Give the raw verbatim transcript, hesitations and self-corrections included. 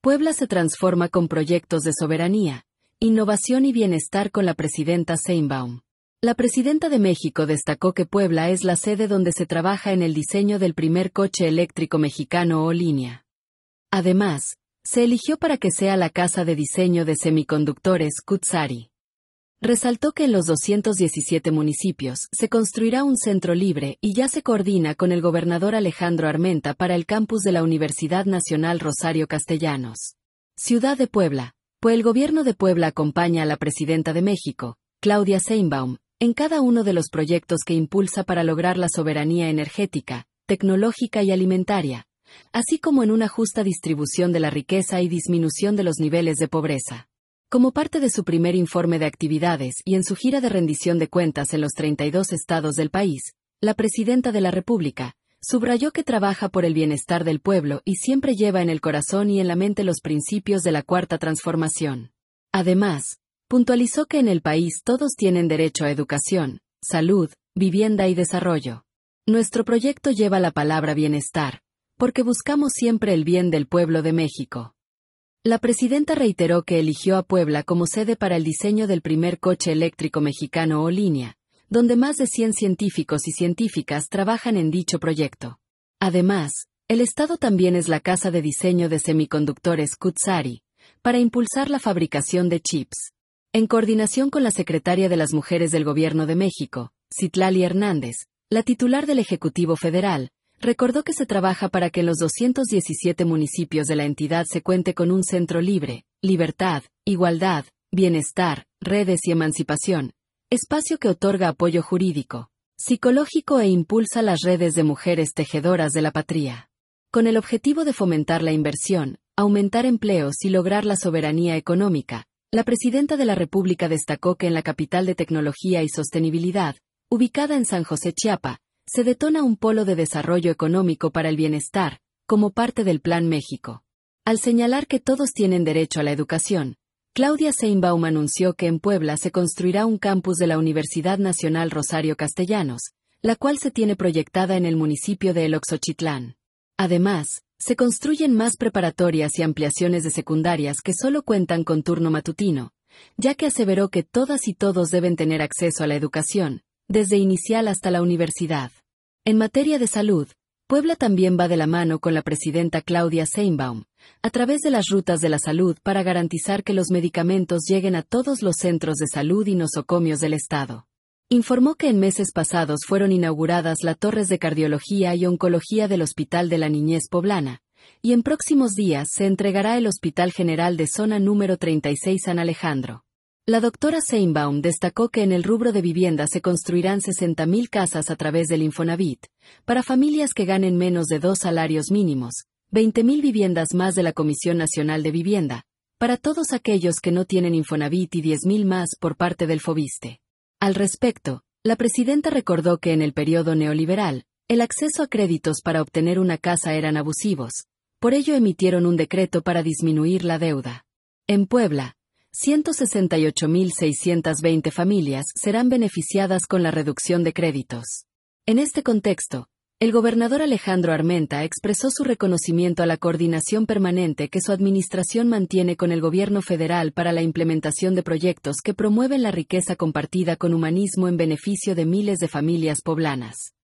Puebla se transforma con proyectos de soberanía, innovación y bienestar con la presidenta Sheinbaum. La presidenta de México destacó que Puebla es la sede donde se trabaja en el diseño del primer coche eléctrico mexicano o línea. Además, se eligió para que sea la casa de diseño de semiconductores Cutzari. Resaltó que en los doscientos diecisiete municipios se construirá un centro libre y ya se coordina con el gobernador Alejandro Armenta para el campus de la Universidad Nacional Rosario Castellanos. Ciudad de Puebla. Pues el gobierno de Puebla acompaña a la presidenta de México, Claudia Sheinbaum, en cada uno de los proyectos que impulsa para lograr la soberanía energética, tecnológica y alimentaria, así como en una justa distribución de la riqueza y disminución de los niveles de pobreza. Como parte de su primer informe de actividades y en su gira de rendición de cuentas en los treinta y dos estados del país, la presidenta de la República subrayó que trabaja por el bienestar del pueblo y siempre lleva en el corazón y en la mente los principios de la Cuarta Transformación. Además, puntualizó que en el país todos tienen derecho a educación, salud, vivienda y desarrollo. Nuestro proyecto lleva la palabra bienestar, porque buscamos siempre el bien del pueblo de México. La presidenta reiteró que eligió a Puebla como sede para el diseño del primer coche eléctrico mexicano o línea, donde más de cien científicos y científicas trabajan en dicho proyecto. Además, el Estado también es la casa de diseño de semiconductores Cutzari, para impulsar la fabricación de chips. En coordinación con la secretaria de las Mujeres del Gobierno de México, Citlali Hernández, la titular del Ejecutivo Federal, recordó que se trabaja para que en los doscientos diecisiete municipios de la entidad se cuente con un centro libre, libertad, igualdad, bienestar, redes y emancipación, espacio que otorga apoyo jurídico, psicológico e impulsa las redes de mujeres tejedoras de la patria. Con el objetivo de fomentar la inversión, aumentar empleos y lograr la soberanía económica, la presidenta de la República destacó que en la capital de tecnología y sostenibilidad, ubicada en San José, Chiapa, se detona un polo de desarrollo económico para el bienestar, como parte del Plan México. Al señalar que todos tienen derecho a la educación, Claudia Sheinbaum anunció que en Puebla se construirá un campus de la Universidad Nacional Rosario Castellanos, la cual se tiene proyectada en el municipio de Eloxochitlán. Además, se construyen más preparatorias y ampliaciones de secundarias que solo cuentan con turno matutino, ya que aseveró que todas y todos deben tener acceso a la educación, desde inicial hasta la universidad. En materia de salud, Puebla también va de la mano con la presidenta Claudia Sheinbaum, a través de las rutas de la salud para garantizar que los medicamentos lleguen a todos los centros de salud y nosocomios del Estado. Informó que en meses pasados fueron inauguradas las torres de cardiología y oncología del Hospital de la Niñez Poblana, y en próximos días se entregará el Hospital General de Zona número treinta y seis San Alejandro. La doctora Sheinbaum destacó que en el rubro de vivienda se construirán sesenta mil casas a través del Infonavit, para familias que ganen menos de dos salarios mínimos, veinte mil viviendas más de la Comisión Nacional de Vivienda, para todos aquellos que no tienen Infonavit y diez mil más por parte del Fobiste. Al respecto, la presidenta recordó que en el periodo neoliberal, el acceso a créditos para obtener una casa eran abusivos, por ello emitieron un decreto para disminuir la deuda. En Puebla, ciento sesenta y ocho mil seiscientas veinte familias serán beneficiadas con la reducción de créditos. En este contexto, el gobernador Alejandro Armenta expresó su reconocimiento a la coordinación permanente que su administración mantiene con el gobierno federal para la implementación de proyectos que promueven la riqueza compartida con humanismo en beneficio de miles de familias poblanas.